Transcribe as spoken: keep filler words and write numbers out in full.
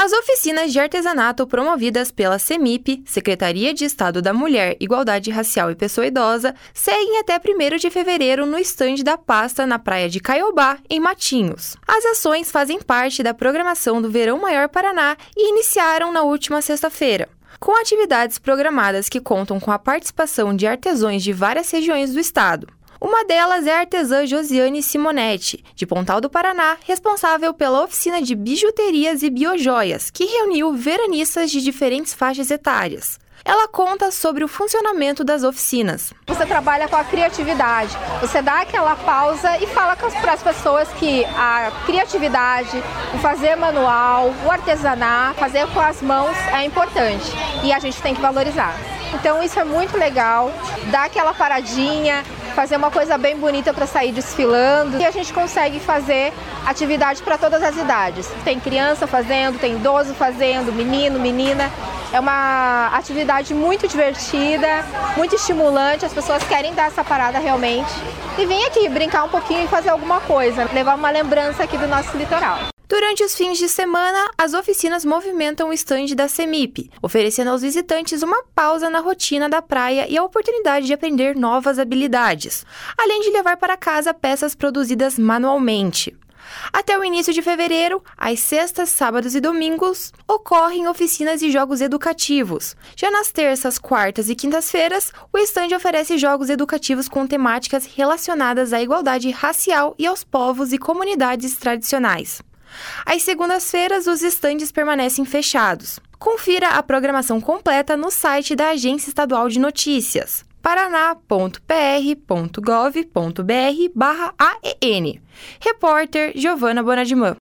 As oficinas de artesanato promovidas pela CEMIP, Secretaria de Estado da Mulher, Igualdade Racial e Pessoa Idosa, seguem até primeiro de fevereiro no estande da pasta na praia de Caiobá, em Matinhos. As ações fazem parte da programação do Verão Maior Paraná e iniciaram na última sexta-feira, com atividades programadas que contam com a participação de artesãos de várias regiões do estado. Uma delas é a artesã Josiane Simonetti, de Pontal do Paraná, responsável pela oficina de bijuterias e biojoias, que reuniu veranistas de diferentes faixas etárias. Ela conta sobre o funcionamento das oficinas. Você trabalha com a criatividade, você dá aquela pausa e fala para as pessoas que a criatividade, o fazer manual, o artesanato, fazer com as mãos é importante e a gente tem que valorizar. Então isso é muito legal, dá aquela paradinha, fazer uma coisa bem bonita para sair desfilando e a gente consegue fazer atividade para todas as idades. Tem criança fazendo, tem idoso fazendo, menino, menina. É uma atividade muito divertida, muito estimulante, as pessoas querem dar essa parada realmente e vir aqui brincar um pouquinho e fazer alguma coisa, levar uma lembrança aqui do nosso litoral. Durante os fins de semana, as oficinas movimentam o estande da CEMIP, oferecendo aos visitantes uma pausa na rotina da praia e a oportunidade de aprender novas habilidades, além de levar para casa peças produzidas manualmente. Até o início de fevereiro, às sextas, sábados e domingos, ocorrem oficinas e jogos educativos. Já nas terças, quartas e quintas-feiras, o estande oferece jogos educativos com temáticas relacionadas à igualdade racial e aos povos e comunidades tradicionais. Às segundas-feiras, os estandes permanecem fechados. Confira a programação completa no site da Agência Estadual de Notícias, paraná ponto p r ponto gov ponto b r barra A E N. Repórter Giovana Bonadimã.